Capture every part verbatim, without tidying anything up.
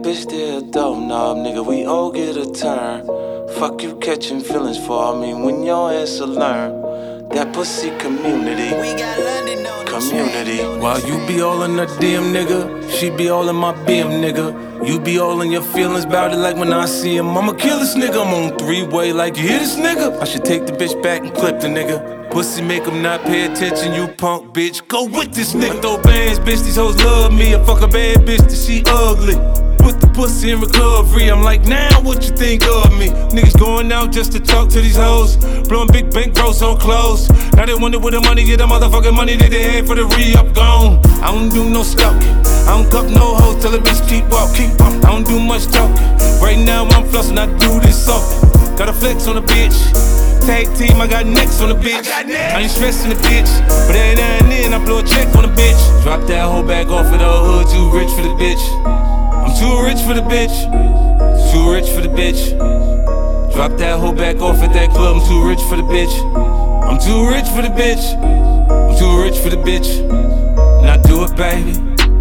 bitch, still dope knob, nigga, we all get a turn. Fuck you catching feelings for, I mean, when your ass will learn. That pussy community, We got London on the community. train. While you be all in her D M, nigga, she be all in my B M, nigga. You be all in your feelings about it like when I see him. I'ma kill this nigga, I'm on three-way like you hear this nigga. I should take the bitch back and clip the nigga. Pussy make him not pay attention, you punk bitch. Go with this nigga. I throw bands, bitch, these hoes love me. I fuck a bad bitch that she ugly. Put the pussy in recovery, I'm like, now what you think of me? Niggas going out just to talk to these hoes, blowing big bank bros on clothes. Now they wonder where the money, get the motherfucking money that they had for the re-up gone. I don't do no stalking, I don't cup no hoes, tell a bitch keep walking. I don't do much talking, right now I'm flossing, I do this often. Got a flex on the bitch, tag team, I got necks on the bitch. I, I ain't stressing the bitch, but every now and then I blow a check on the bitch. Drop that whole bag off of the hood, too rich for the bitch. I'm too rich for the bitch, too rich for the bitch. Drop that whole back off at that club, I'm too rich for the bitch. I'm too rich for the bitch, I'm too rich for the bitch. Now do it, baby,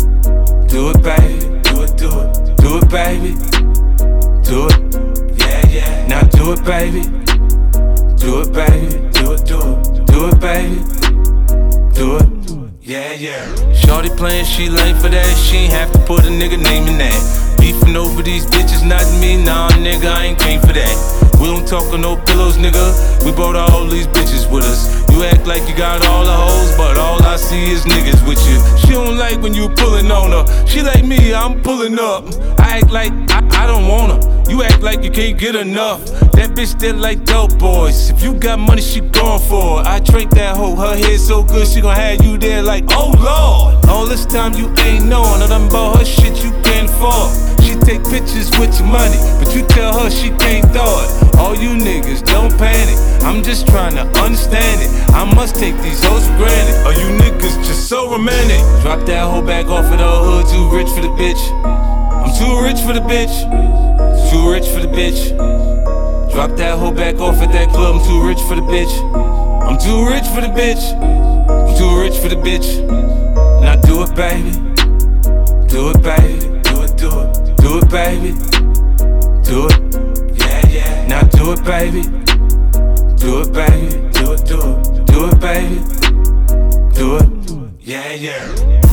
do it, baby, do it, do it, do it, baby, do it, yeah, yeah. Now do it, baby, do it, baby, do it, do it, do it, baby, do it. Yeah, yeah. Shorty playing, she lame for that. She ain't have to put a nigga name in that. Beefing over these bitches, not me. Nah, nigga, I ain't came for that. We don't talk on no pillows, nigga. We brought all these bitches with us. You act like you got all the hoes, but all I see is niggas with you. She don't like when you pulling on her. She like me, I'm pulling up. I act like I, I don't want her. You act like you can't get enough. That bitch still like dope boys. If you got money, she going for it. I drink that hoe, her head so good, she gon' have you there like, oh lord. All this time you ain't knowing, I done bought her shit you can't afford. She take pictures with your money, but you tell her she can't throw it. All you niggas don't panic, I'm just trying to understand it. I must take these hoes for granted. Are you niggas just so romantic? Drop that hoe back off of the hood, too rich for the bitch. I'm too rich for the bitch, too rich for the bitch. Drop that hoe back off at that club, I'm too rich for the bitch. I'm too rich for the bitch, I'm too rich for the bitch. Now do it, baby, do it, baby, do it, do it, do it, baby, do it, yeah, yeah. Now do it, baby, do it, baby, do it, do it, do it, baby, do it, yeah, yeah.